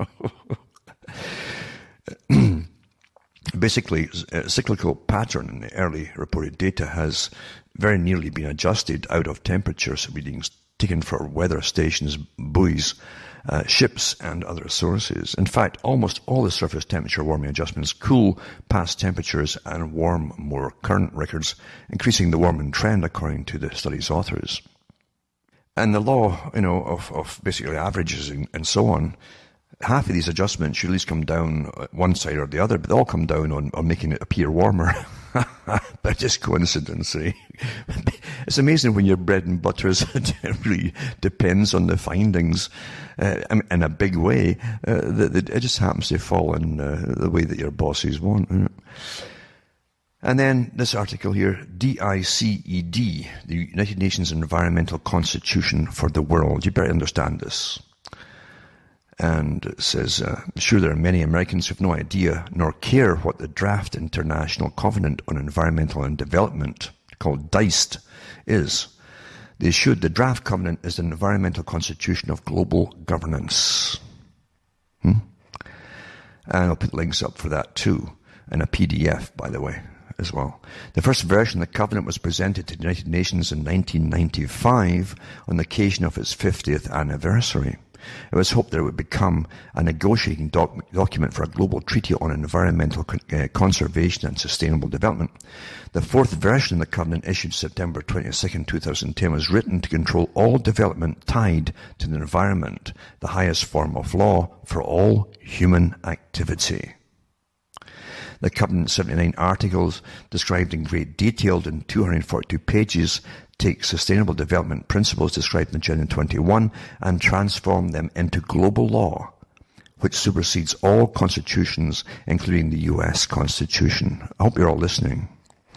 Basically, a cyclical pattern in the early reported data has very nearly been adjusted out of temperature readings taken for weather stations, buoys, ships and other sources. In fact, almost all the surface temperature warming adjustments cool past temperatures and warm more current records, increasing the warming trend according to the study's authors. And the law, of basically averages and so on, half of these adjustments should at least come down one side or the other, but they all come down on making it appear warmer. But just coincidence, eh? It's amazing when your bread and butter really depends on the findings in a big way. That it just happens to fall in the way that your bosses want. And then this article here, DICED, the United Nations Environmental Constitution for the World. You better understand this. And it says, I'm sure there are many Americans who have no idea nor care what the Draft International Covenant on Environmental and Development, called DICED, is. They should. The Draft Covenant is the Environmental Constitution of Global Governance. And I'll put links up for that too, and a PDF, by the way, as well. The first version of the covenant was presented to the United Nations in 1995 on the occasion of its 50th anniversary. It was hoped that it would become a negotiating document for a global treaty on environmental conservation and sustainable development. The fourth version of the covenant, issued September 22nd, 2010, was written to control all development tied to the environment, the highest form of law for all human activity. The covenant 79 articles, described in great detail in 242 pages, take sustainable development principles described in Agenda 21 and transform them into global law, which supersedes all constitutions, including the US Constitution. I hope you're all listening.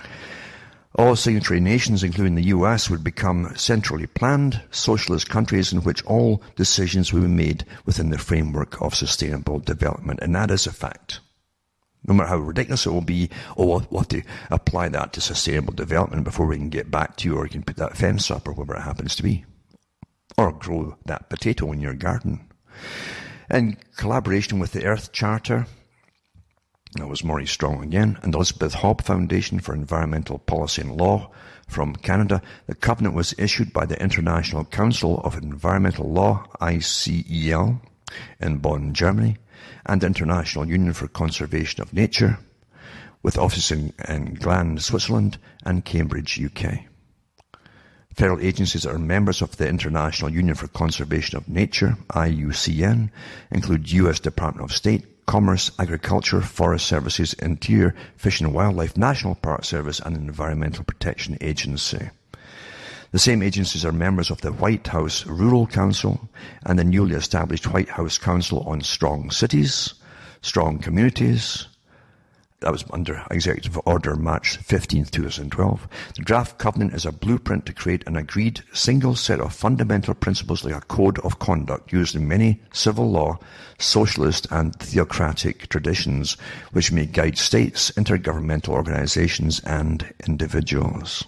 All signatory nations, including the US, would become centrally planned socialist countries in which all decisions will be made within the framework of sustainable development. And that is a fact. No matter how ridiculous it will be, we'll have to apply that to sustainable development before we can get back to you, or you can put that fence up, or whatever it happens to be. Or grow that potato in your garden. In collaboration with the Earth Charter, that was Maurice Strong again, and the Elizabeth Hobb Foundation for Environmental Policy and Law from Canada, the covenant was issued by the International Council of Environmental Law, ICEL, in Bonn, Germany, and the International Union for Conservation of Nature, with offices in Gland, Switzerland, and Cambridge, UK. Federal agencies that are members of the International Union for Conservation of Nature, IUCN, include US Department of State, Commerce, Agriculture, Forest Services, Interior, Fish and Wildlife, National Park Service, and Environmental Protection Agency. The same agencies are members of the White House Rural Council and the newly established White House Council on Strong Cities, Strong Communities. That was under Executive Order March 15, 2012. The draft covenant is a blueprint to create an agreed single set of fundamental principles, like a code of conduct used in many civil law, socialist and theocratic traditions, which may guide states, intergovernmental organizations and individuals.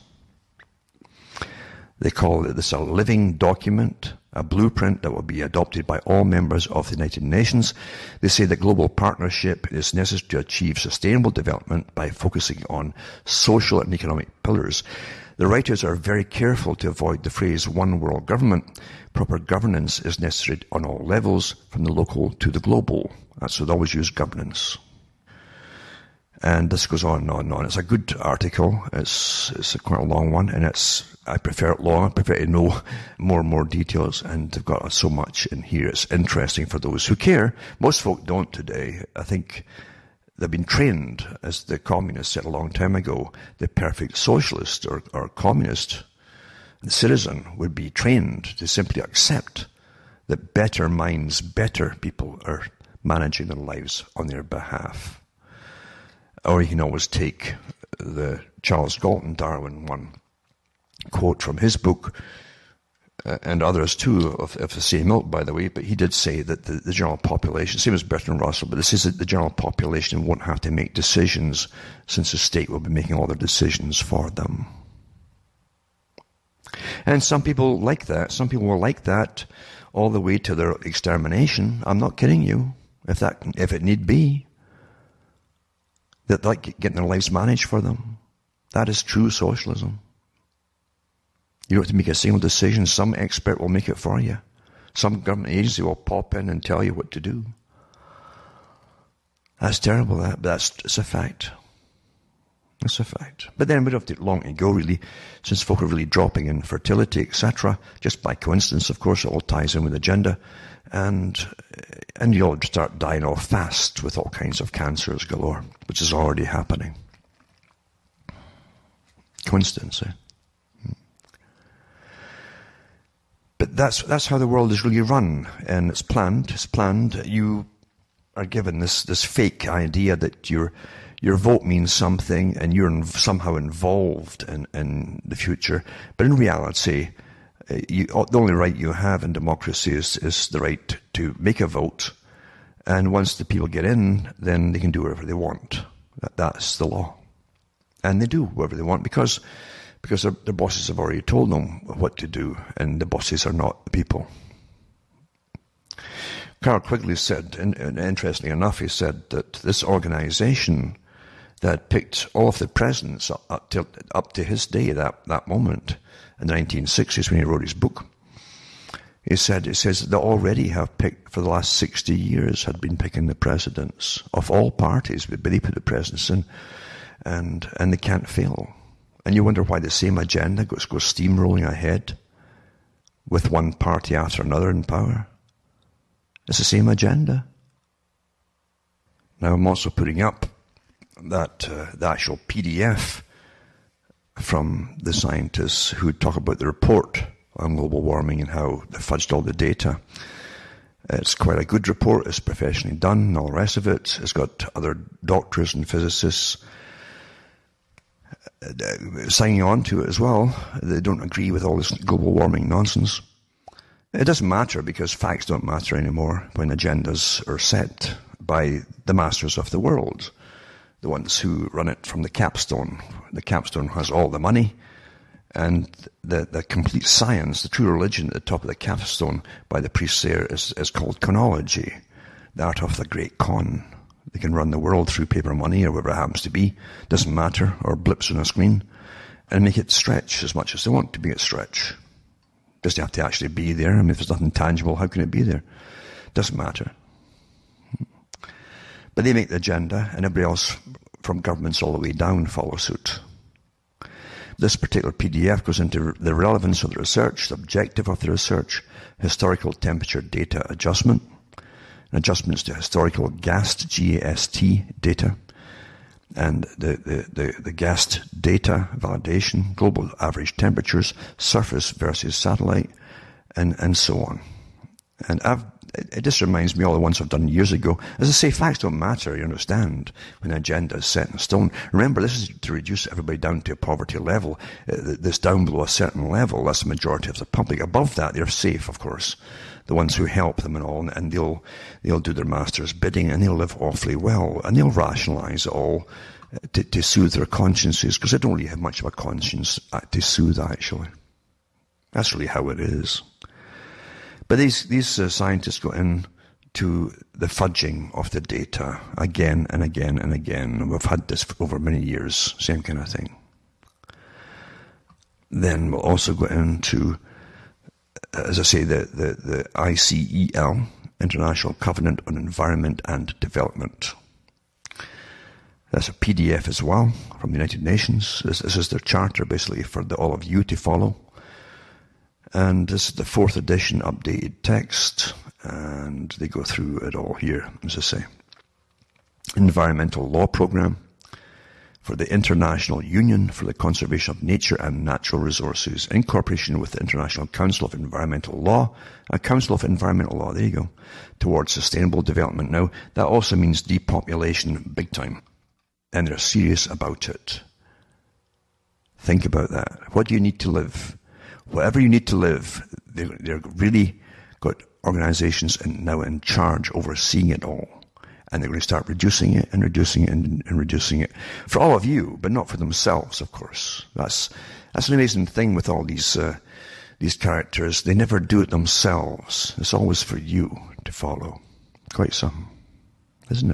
They call this a living document, a blueprint that will be adopted by all members of the United Nations. They say that global partnership is necessary to achieve sustainable development by focusing on social and economic pillars. The writers are very careful to avoid the phrase one world government. Proper governance is necessary on all levels, from the local to the global. So they always use governance. And this goes on and on and on. It's a good article. It's quite a long one, and I prefer it long. I prefer to know more and more details, and they've got so much in here. It's interesting for those who care. Most folk don't today. I think they've been trained, as the communists said a long time ago. The perfect socialist or communist citizen would be trained to simply accept that better minds, better people are managing their lives on their behalf. Or you can always take the Charles Galton Darwin one quote from his book, and others too, of the same ilk, by the way, but he did say that the general population, same as Bertrand Russell, but this is that the general population won't have to make decisions, since the state will be making all their decisions for them. And some people like that. Some people will like that all the way to their extermination. I'm not kidding you, if it need be. That like getting their lives managed for them. That is true socialism. You don't have to make a single decision. Some expert will make it for you. Some government agency will pop in and tell you what to do. That's terrible, but it's a fact. It's a fact. But then we don't have to long to go, really, since folk are really dropping in fertility, etc. Just by coincidence, of course, it all ties in with the agenda. And you'll start dying off fast with all kinds of cancers galore, which is already happening. Coincidence, eh? But that's how the world is really run, and it's planned. It's planned. You are given this fake idea that you're your vote means something and you're somehow involved in the future. But in reality, the only right you have in democracy is the right to make a vote. And once the people get in, then they can do whatever they want. That's the law. And they do whatever they want because their bosses have already told them what to do, and the bosses are not the people. Carroll Quigley said, and interestingly enough, he said that this organization that picked all of the presidents up to his day, that moment, in the 1960s when he wrote his book, he says they already have picked, for the last 60 years, had been picking the presidents of all parties, but they put the presidents in, and they can't fail. And you wonder why the same agenda goes steamrolling ahead with one party after another in power. It's the same agenda. Now I'm also putting up that the actual PDF from the scientists who talk about the report on global warming and how they fudged all the data. It's quite a good report. It's professionally done and all the rest of it. It's got other doctors and physicists signing on to it as well. They don't agree with all this global warming nonsense. It doesn't matter because facts don't matter anymore when agendas are set by the masters of the world, the ones who run it from the capstone. The capstone has all the money, and the complete science, the true religion at the top of the capstone by the priests there is called conology, the art of the great con. They can run the world through paper money or whatever it happens to be, doesn't matter, or blips on a screen, and make it stretch as much as they want to make it stretch. Doesn't have to actually be there. I mean, if there's nothing tangible, how can it be there? Doesn't matter. But they make the agenda, and everybody else from governments all the way down follow suit. This particular PDF goes into the relevance of the research, the objective of the research, historical temperature data adjustment, adjustments to historical GAST, G-A-S-T data, and the GAST data validation, global average temperatures, surface versus satellite, and so on. And it just reminds me of all the ones I've done years ago. As I say, facts don't matter, you understand, when an agenda is set in stone. Remember, this is to reduce everybody down to a poverty level. This down below a certain level, that's the majority of the public. Above that, they're safe, of course. The ones who help them and all, and they'll do their master's bidding, and they'll live awfully well, and they'll rationalize it all to soothe their consciences, because they don't really have much of a conscience to soothe, actually. That's really how it is. But these scientists go into the fudging of the data again and again and again. We've had this for over many years, same kind of thing. Then we'll also go into, as I say, the ICEL, International Covenant on Environment and Development. That's a PDF as well from the United Nations. This is their charter, basically, for all of you to follow. And this is the 4th edition updated text, and they go through it all here, as I say. Environmental Law Program for the International Union for the Conservation of Nature and Natural Resources, in cooperation with the International Council of Environmental Law, a Council of Environmental Law, there you go, towards sustainable development. Now, that also means depopulation big time, and they're serious about it. Think about that. What do you need to live? Whatever you need to live, they're really got organizations now in charge, overseeing it all. And they're going to start reducing it and reducing it and reducing it. For all of you, but not for themselves, of course. That's an amazing thing with all these characters. They never do it themselves. It's always for you to follow. Quite some, isn't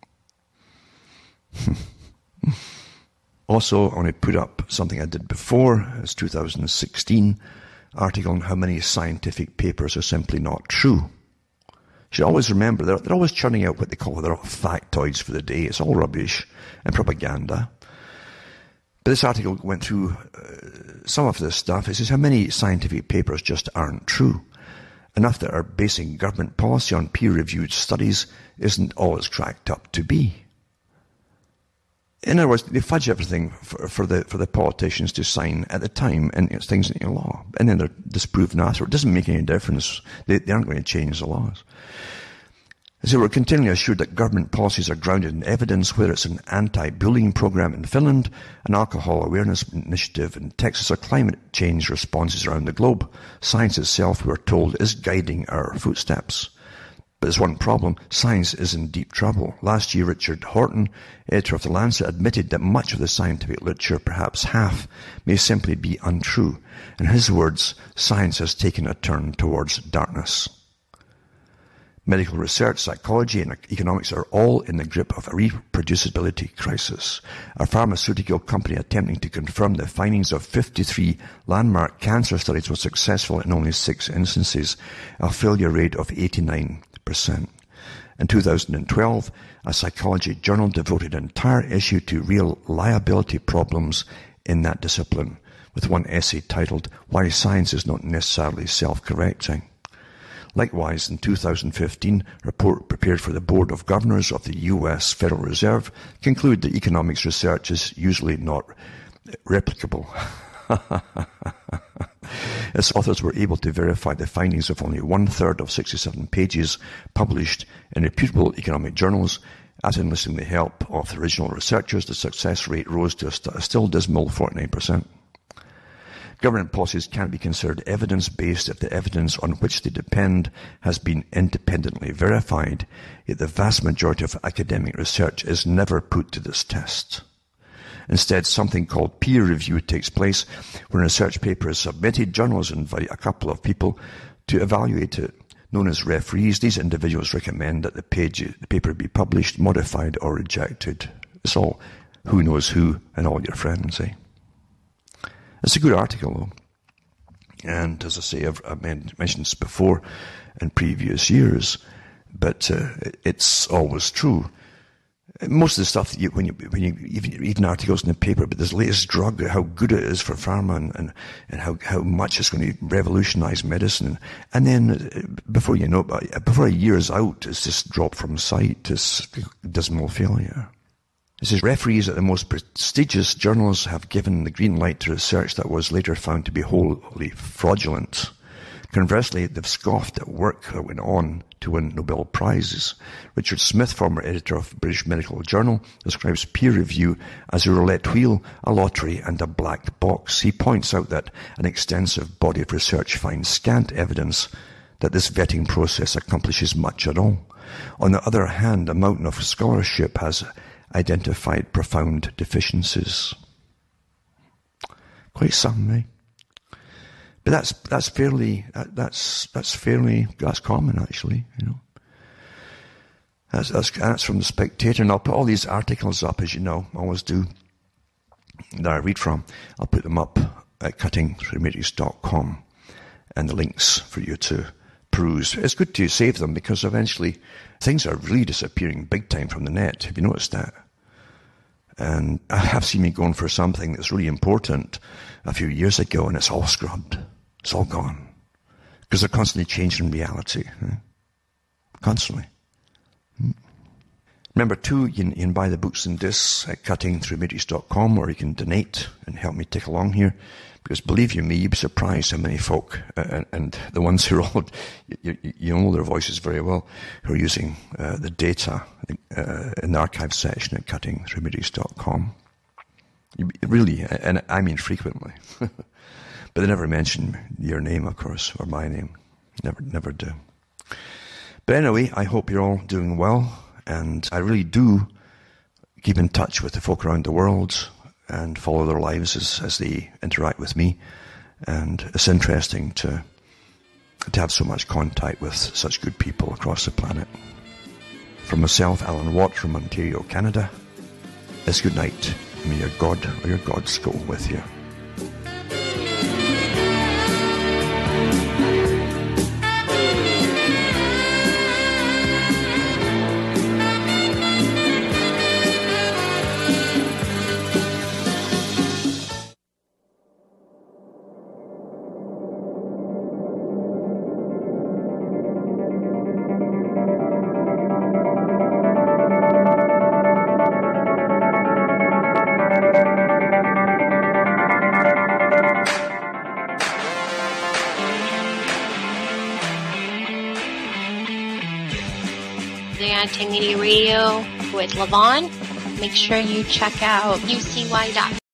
it? Also, I want to put up something I did before. It's 2016 article on how many scientific papers are simply not true. You should always remember, they're always churning out what they call their factoids for the day. It's all rubbish and propaganda. But this article went through some of this stuff. It says how many scientific papers just aren't true. Enough that are basing government policy on peer-reviewed studies isn't all it's cracked up to be. In other words, they fudge everything for the politicians to sign at the time, and it's things into law. And then they're disproven after. It doesn't make any difference. They aren't going to change the laws. So we're continually assured that government policies are grounded in evidence, whether it's an anti-bullying program in Finland, an alcohol awareness initiative in Texas, or climate change responses around the globe. Science itself, we're told, is guiding our footsteps. But there's one problem. Science is in deep trouble. Last year, Richard Horton, editor of The Lancet, admitted that much of the scientific literature, perhaps half, may simply be untrue. In his words, science has taken a turn towards darkness. Medical research, psychology, and economics are all in the grip of a reproducibility crisis. A pharmaceutical company attempting to confirm the findings of 53 landmark cancer studies was successful in only 6 instances, a failure rate of 89%. In 2012, a psychology journal devoted an entire issue to real liability problems in that discipline, with one essay titled, "Why Science is Not Necessarily Self-Correcting." Likewise, in 2015, a report prepared for the Board of Governors of the U.S. Federal Reserve concluded that economics research is usually not replicable. Its authors were able to verify the findings of only 1/3 of 67 pages published in reputable economic journals. As enlisting the help of the original researchers, the success rate rose to a still dismal 49%. Government policies can't be considered evidence-based if the evidence on which they depend has been independently verified, yet the vast majority of academic research is never put to this test. Instead, something called peer review takes place. When a research paper is submitted, journals invite a couple of people to evaluate it. Known as referees, these individuals recommend that the paper be published, modified, or rejected. It's all who knows who and all your friends, eh? It's a good article, though. And as I say, I've mentioned this before in previous years, but it's always true. Most of the stuff that when you even articles in the paper, but this latest drug, how good it is for pharma and how much it's going to revolutionize medicine, and then before you know it, before a year is out, it's just dropped from sight. It's dismal failure. It says referees at the most prestigious journals have given the green light to research that was later found to be wholly fraudulent. Conversely, they've scoffed at work that went on to win Nobel Prizes. Richard Smith, former editor of British Medical Journal, describes peer review as a roulette wheel, a lottery, and a black box. He points out that an extensive body of research finds scant evidence that this vetting process accomplishes much at all. On the other hand, a mountain of scholarship has identified profound deficiencies. Quite some, eh? But that's common, actually, you know. That's from the Spectator, and I'll put all these articles up, as you know, I always do, that I read from. I'll put them up at cuttingthroughmatrix.com, and the links for you to peruse. It's good to save them because eventually things are really disappearing big time from the net. Have you noticed that? And I have seen me going for something that's really important a few years ago, and it's all scrubbed. It's all gone. Because they're constantly changing reality. Constantly. Remember, too, you can buy the books and discs at cuttingthroughmatrix.com, or you can donate and help me tick along here. Because believe you me, you'd be surprised how many folk, and the ones who are all, you know their voices very well, who are using the data in the archive section at cuttingthroughmatrix.com. Really, and I mean frequently. But they never mention your name, of course, or my name. Never do. But anyway, I hope you're all doing well, and I really do keep in touch with the folk around the world and follow their lives as they interact with me. And it's interesting to have so much contact with such good people across the planet. From myself, Alan Watt from Ontario, Canada, it's good night. May your God or your gods go with you. the Anti-Media Radio with Levon. Make sure you check out ucy.com.